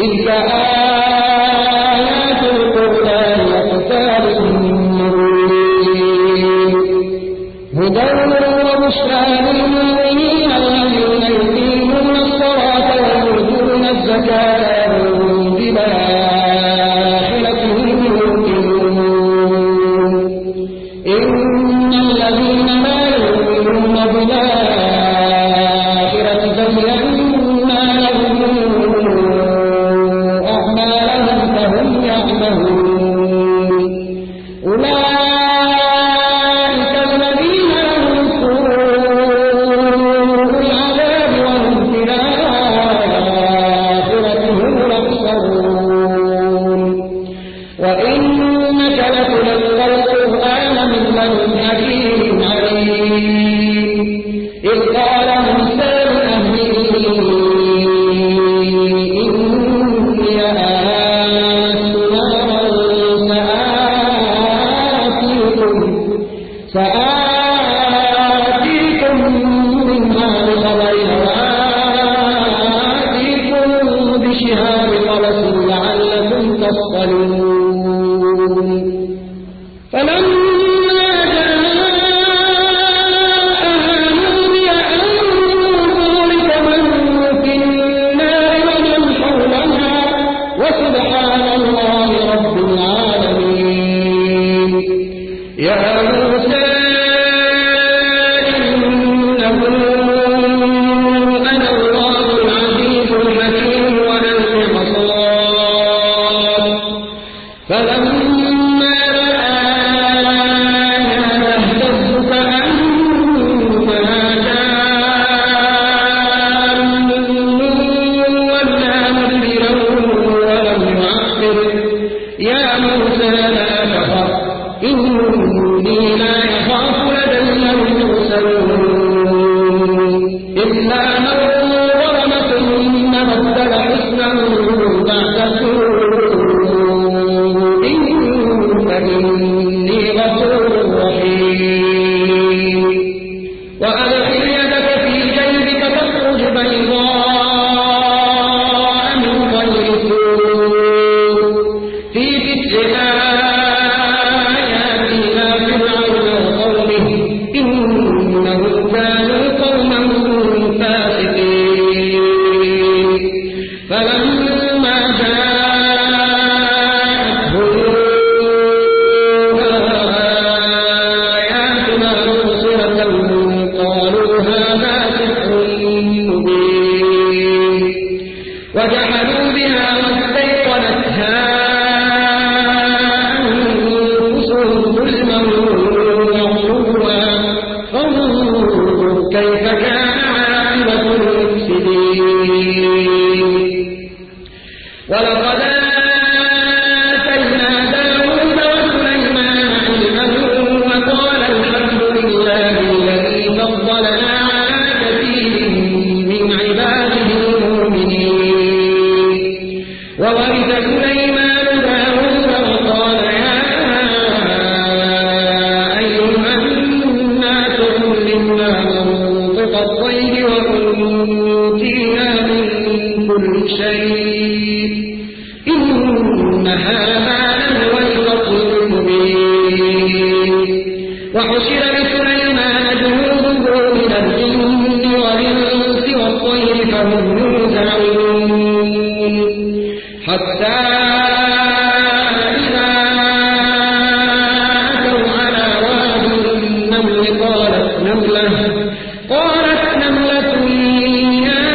تلك آيات القرآن وكتاب مبين هدى وبشرى للمؤمنين الذين يقيمون الصلاة ويؤتون الزكاة وهم بالآخرة هم يوقنون إن الذين لا يؤمنون بالآخرة زينا لهم أعمالهم فهم يعمهون أولئك الذين لهم سوء العذاب وهم في الآخرة هم يحشرون وإنك لتلقى القرآن من لدن حكيم عليم إذ قال موسى لأهله إني آنست نارا سآتيكم منها بخبر وآتيكم بشهاب قبس لعلكم تصطلون فلما جاءها نودي أن بورك من في النار ومن حولها وسبحان الله رب العالمين يا موسى إنه أنا الله العزيز الحكيم وألق عصاك فلما رآها تهتز كأنها جان ولا مدبرا ولم يعقب يا موسى لا تخف إني لا يخاف لدي المرسلون إلا من ظلم ثم بدل حسنا بعد سوء فإني غفور رحيم وأدخل يدك في جيبك تخرج بيضاء من غير سوء في 9 آيات إلى فرعون وقومه إنهم كانوا قوما فاسقين فلما جاءتهم آياتنا مبصرة قالوا هذا سحر مبين وجحدوا بها واستيقنتها أنفسهم ظلما وعلوا فانظر كيف كان عاقبة المفسدين ولقد آتينا داود وسليمان علما وقال الحمد لله الذي فضلنا على كثير من عباده المؤمنين وورث سليمان داود وقال يا أيها الناس كلنا منطق الطير وأوتينا من كل شيء إن هذا لهو الفضل المبين وحشر لسليمان جنوده من الجن والإنس والطير فهم يوزعون حتى إذا أتوا على واد النمل قالت نملة يا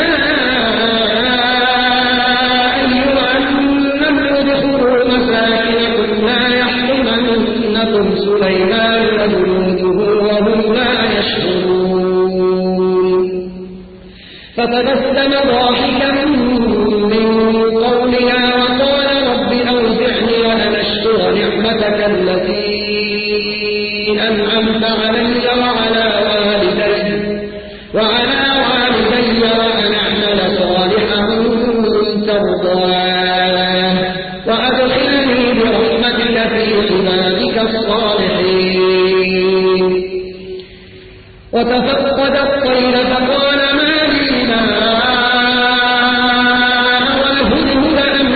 أيها النمل ادخلوا مساكنكم لا يحطمنكم سليمان وجنوده وهم لا يشعرون فتبسم ضاحكا من قولها وقال رب أوزعني أن أشكر نعمتك التي أنعمت علي وعلى والدي وأن أعمل صالحا ترضاه وأدخلني برحمتك في عبادك الصالحين وتفقد الطير فقال ما لي لا والهدهد أم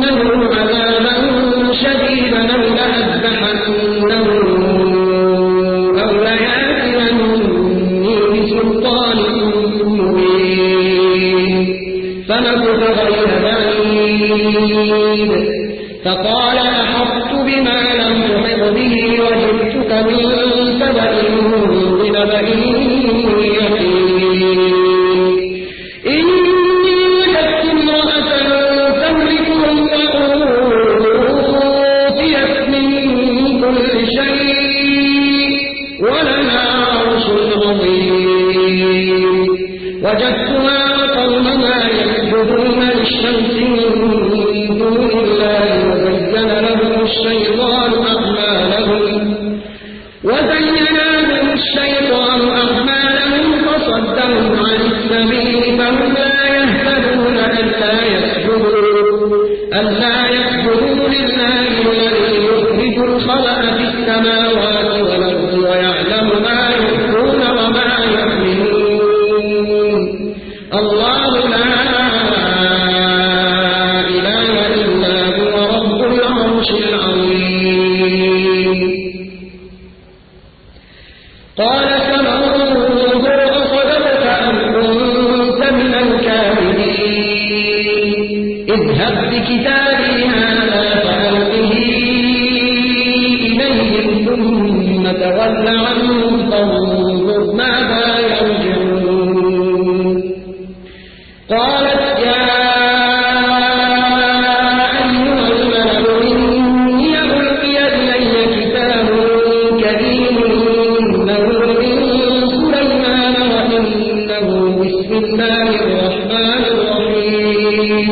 عذابا شديدا أو لأذبحنه أو ليأتيني بسلطان مبين فمكث غير بعيد فقال أحطت بما لم تحط به وجئتك من سبأ بنبأ يقين إني وجدت امرأة تملكهم وأوتيت من كل شيء ولها عرش عظيم وجدتها وقومها يسجدون للشمس من دون الله وزين لهم الشيطان أعمالهم فصدهم عن السبيل فهم لا يهتدون ألا يسجدوا لله الذي يخرج الخبأ في السماوات والأرض ويعلم ما يخفون وما يعلنون الله لا إله إلا هو رب العرش العظيم قال فانظر أصدقت أم كنت من الكاذبين اذهب بكتابي هذا فألقه إليهم ثم تول عنهم فانظر ماذا يرجعون قالت يا أيها الملأ إني ألقي إلي كتاب كريم إنه من سليمان وإنه بسم الله الرحمن الرحيم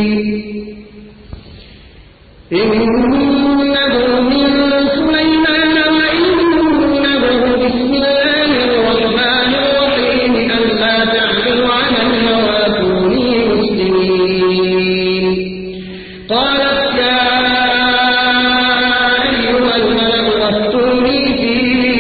ألا تعلوا علي وأتوني مسلمين قالت يا أيها الملأ أفتوني في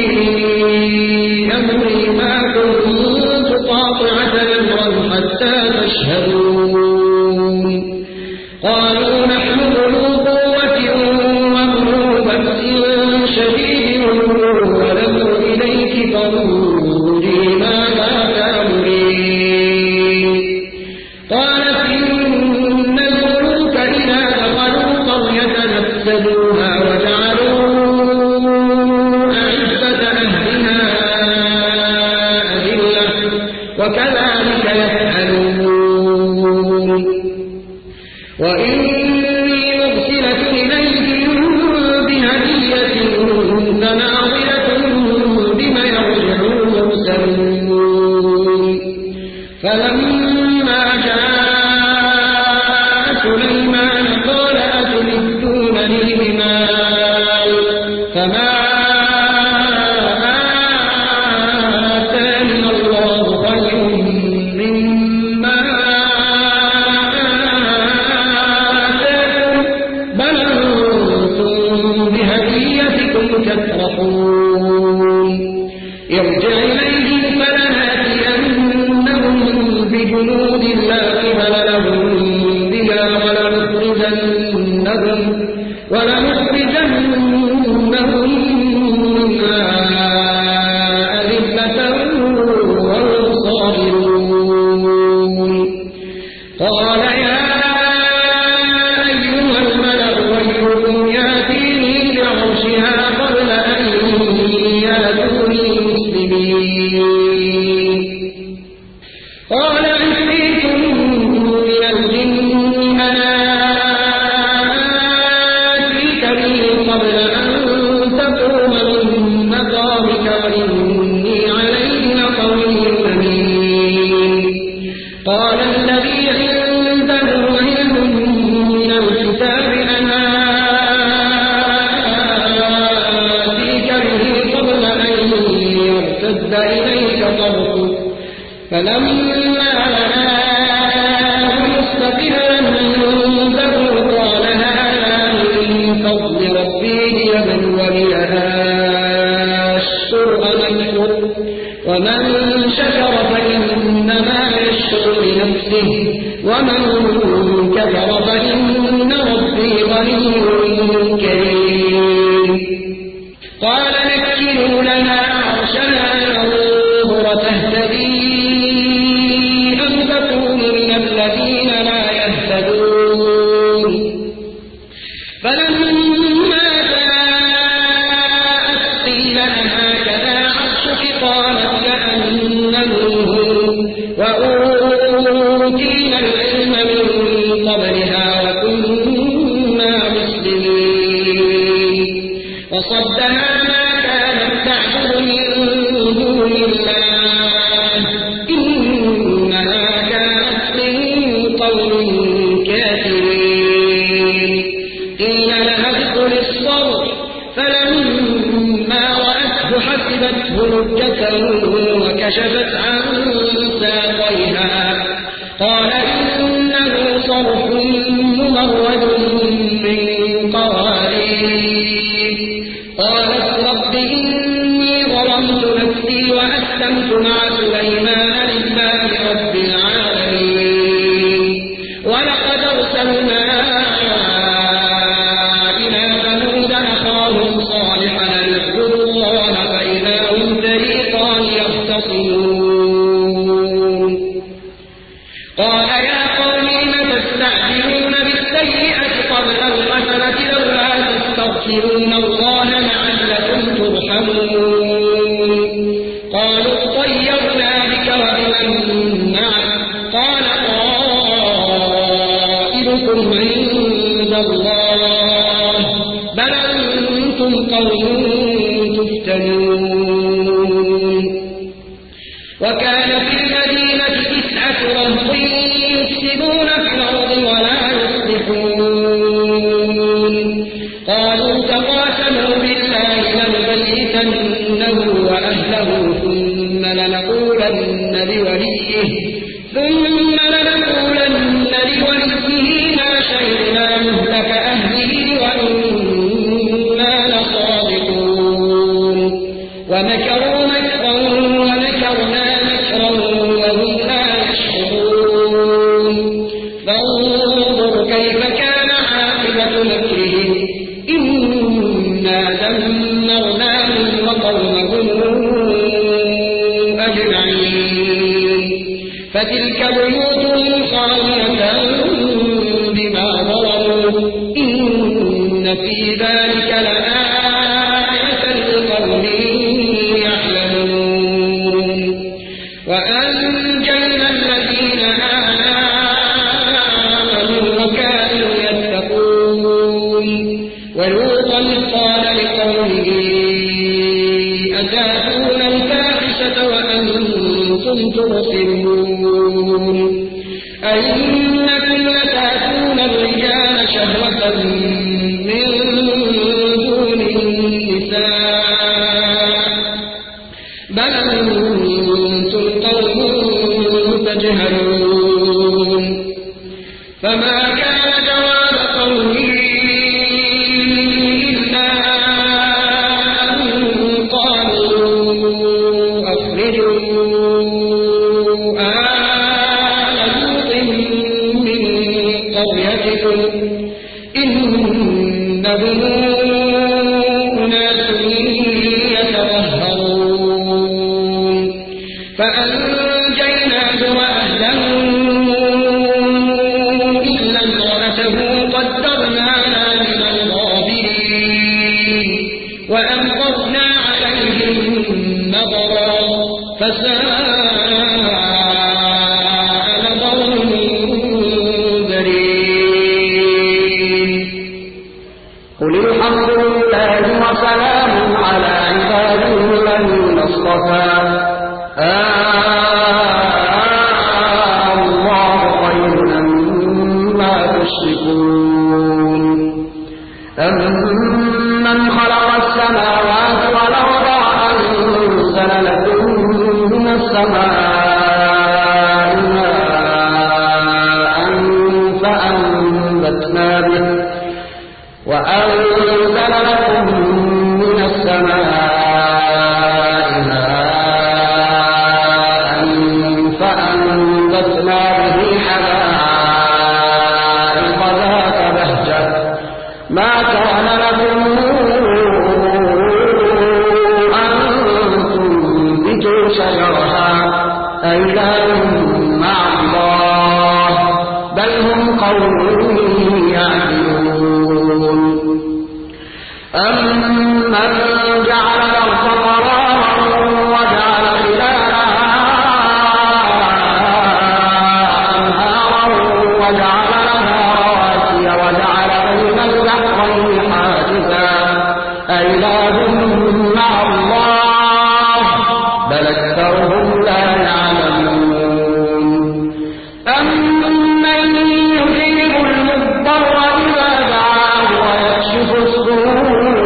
أمري ما كنت قاطعة أمرا حتى تشهدون قالوا نحن أولو قوة وأولو بأس شديد والأمر إليك فانظري ماذا تأمرين قالت إن الملوك إذا دخلوا قرية أفسدوها وجعلوا أعزة أهلها أذلة وكذلك يفعلون وإني مرسلة إليهم بهدية فناظرة بما يرجع المرسلون فلما جاء سليمان قال أتمدونني بمال فما آتاني الله خير مما آتاكم بل أنتم بهديتكم تفرحون ارجع إليهم فلنأتينهم بجنود لا قبل لهم بها ولنخرجنهم منها أذلة وهم صاغرون قال يا أيها الملأ أيكم يأتيني بعرشها قبل أن يأتوني مسلمين قال عفريت من الجن أنا آتيك به قبل أن تقوم من مقامك وإني عليه لقوي أمين قال الذي عنده علم من الكتاب أنا آتيك به قبل أن يرتد إليك طرفك فلما رآه مستقرا عنده قال هذا من فضل ربي ليبلوني أشكر أم أكفر ومن شكر فإنما يشكر لنفسه ومن كفر فإن ربي غني كريم قال نكروا لها عرشها ننظر تهتدي أم تكون من الذين لا يهتدون فلما جاءت قيل هكذا عرشك قالت كأنه وأوتينا العلم من قبلها وكنا مسلمين وصدها ما كانت تعبد من دون الله إنها كانت من قوم كافرين قيل لها ادخل الصرح فلما رأته حسبته لجة وكشفت عن ساقيها قال إنه صرح ممرد من قوارير قالت رب إني ظلمت نفسي وأسلمت مع سليمان لله رب العالمين ولقد أرسلنا إلى ثمود أخاهم صالحا أن اعبدوا الله فإذا هم فريقان يختصمون قال يا قوم لم تستعجلون بالسيئة قبل الحسنة لولا تستغفرون الله لعلكم ترحمون قالوا اطيرنا بك وبمن معك قال طائركم عند الله بل أنتم قوم تفتنون وكان في المدينة 9 رهط يفسدون في الأرض ولا يصلحون قالوا تقاسموا بالله لنبيتنه وأهله ثم لنقولن لوليه ما شهدنا مهلك أهله وإنا لصادقون ومكروا مكرا ومكرنا مكرا وهم لا يشعرون فانظر كيف كان عاقبة مكرهم إنا دمرناهم وقومهم أجمعين فتلك بيوتهم خاوية بما ظلموا إن في ذلك لآية لقوم يعلمون وأنجينا الذين آمنوا وكانوا يتقون ولوطا قال لقومه أتأتون الفاحشة وأنتم تبصرون أئنكم لتأتون الرجال شهوة من دون النساء بل أنتم قوم تجهلون فما كان جواب قومه إلا أن قالوا أخرجوا آل لوط من قريتكم إنهم أناس يتطهرون فأنجيناه وأهله إلا امرأته قدرناها من الغابرين وأمطرنا عليهم مطرا فساء مطر المنذرين قل الحمد لله وسلام على عباده الذين اصطفى الله خير أما تشركون أمن خلق السماوات والأرض وأنزل لكم من السماء ماء فأنبتنا به وأنزل لكم من السماء ماء فأنبتنا به حدائق ذات بهجة ما كان لكم أن تنبتوا شجرها أإله مع الله بل هم قوم يعدلون أمن جعل الأرض قرارا وجعل خلالها أنهارا وجعل لها رواسي وجعل بين البحرين حاجزا أإله مع الله بل أكثرهم لا يعلمون أمن يجيب المضطر إذا دعاه ويكشف السوء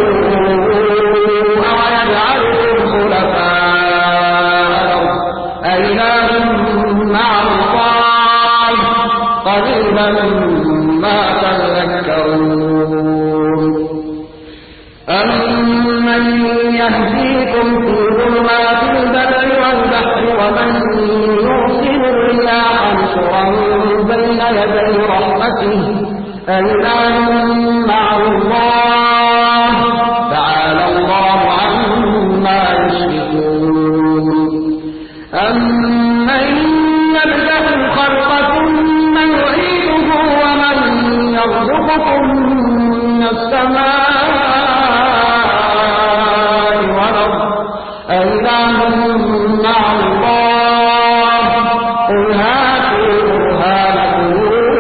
ويجعلكم خلفاء الأرض أإله مع الله قليلا ما تذكرون أمن يهديكم في ظلمات البر والبحر ومن يرسل الرياح نشرا بين يدي رحمته أإله مع الله تعالى الله عما يشركون أمن يبدأ الخلق ثم يعيده ومن يرزقكم من السماء والأرض أإله مع الله قل هاتوا برهانكم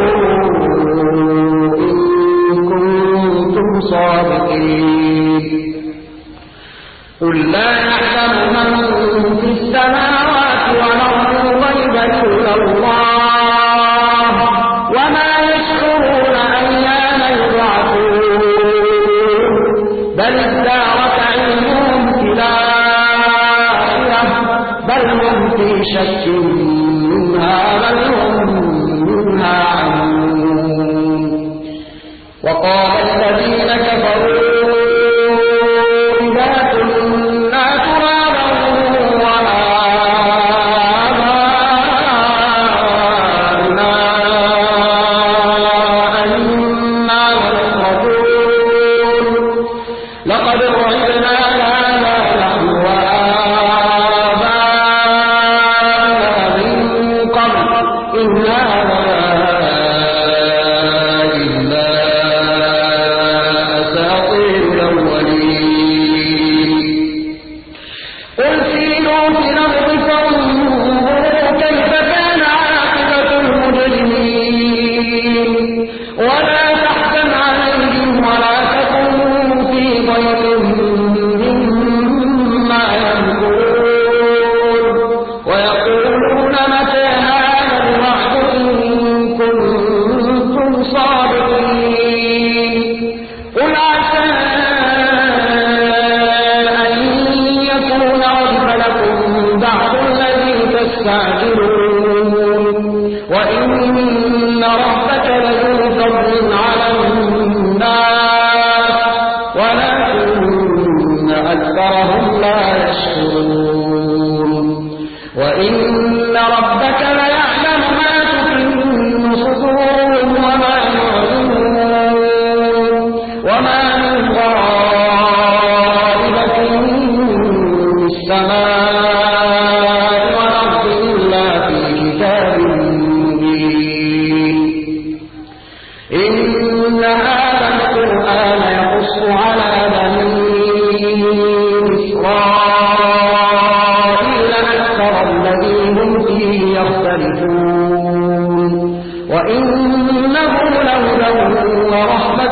إن كنتم صادقين قل لا يعلم من في السماوات والأرض الغيب إلا الله وما يشعرون أيان يبعثون بل ادارك علمهم في الآخرة بل هم في شك منها بل هم منها عمون وقال الذين كفروا إذا كنا ترابا وآباؤنا أئنا لمخرجون لقد وعدنا هذا نحن وآباؤنا من قبل إن هذا إلا أساطير الأولين قل سيروا في الأرض فانظروا كيف كان عاقبة المجرمين ولا تحزن عليهم ولا تكن في ضيق مما يمكرون ويقولون متى هذا الوعد إن كنتم صادقين قل عسى أن يكون عرف لكم بعض الذي تستعجلون وإن ربك لذو فضل على الناس ولكن أكثرهم لا يشكرون وإن ربك ليعلم ما تكن صدورهم وما يعلنون وما من غائبة في السماء والأرض إلا في كتاب مبين إن هذا القرآن يقص على بني إسرائيل أكثر الذي هم فيه يختلفون وإنه لهدى ورحمة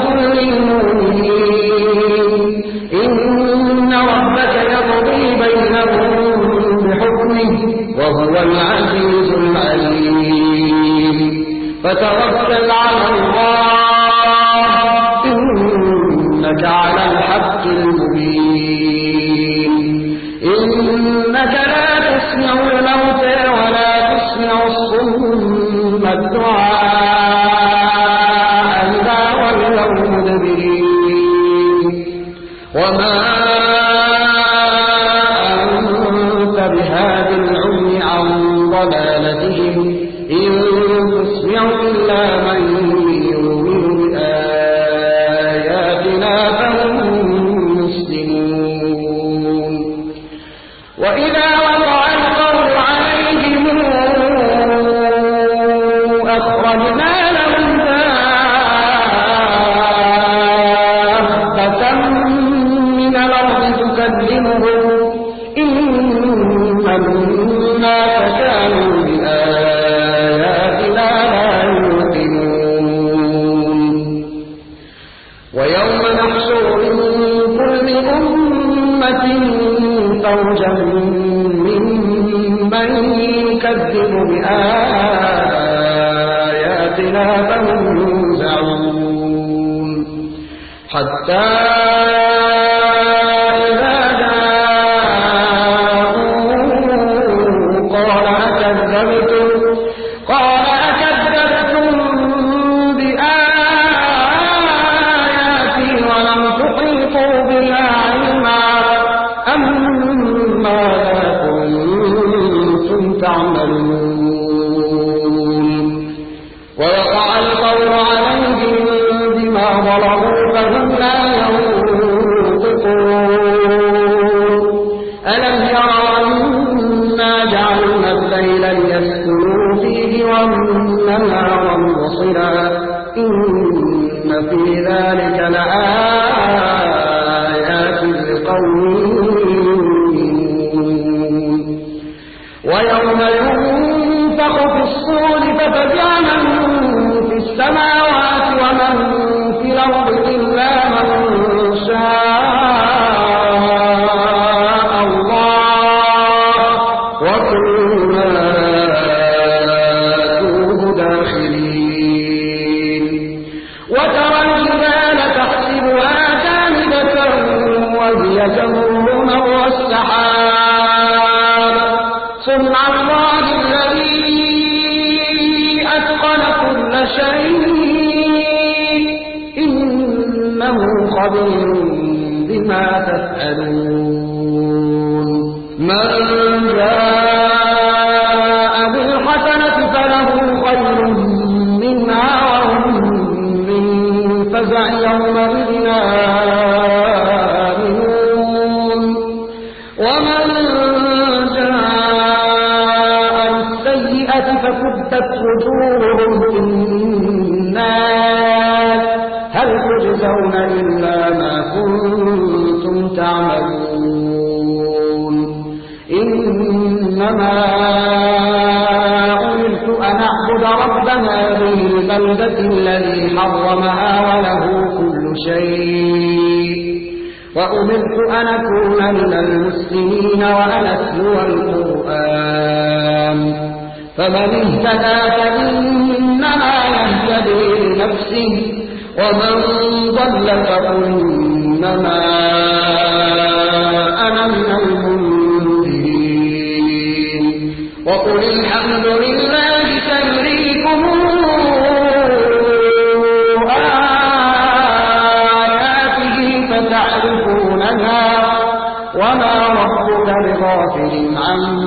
للمؤمنين إن ربك يقضي بينهم بحكمه وهو العزيز العليم فتوكل على الله إنك على الحق المبين إنك لا تسمع الموتى ولا تسمع الصم الدعاء إذا ولوا مدبرين وما أنت بهاد العمي عن ضلالتهم إن تسمع إلا من يؤمن بآيات الناس كانوا بآياتنا لا يوقنون ويوم نحشر من كل أمة فوجا ممن يكذب بآياتنا فهم يوزعون حتى إذا جاءوا قال أكذبتم بآياتي ولم تحيطوا بها علما أم ماذا كنتم تعملون ووقع القول عليهم بما ظلموا فهم لا ينطقون ألم يروا أنا جعلنا الليل ليسكنوا فيه والنهار مبصرا إن في ذلك لآيات لقوم يؤمنون ويوم ينفخ في الصور ففزع من في السماوات ومن في الأرض إلا من شاء الله وكلنا آتوه داخلين وترى الجبال تحسبها جامدة وهي تمر مر السحاب صنع الله الذي أتقن كل شيء إنه خبير بما تفعلون من جاء بالحسنة فله خير منها وهم من فزع يومئذ آمنون ومن فكبت وجوههم في النار هل تجزون إلا ما كنتم تعملون إنما أمرت أن أعبد رب هذه البلدة الذي حرمها وله كل شيء وأمرت أن أكون من المسلمين وأن أتلو القرآن فمن اهتدى فإنما يهتدي لنفسه ومن ضل فإنما أنا من المنذرين وقل الحمد لله سيريكم آياته فتعرفونها وما ربك بغافل عما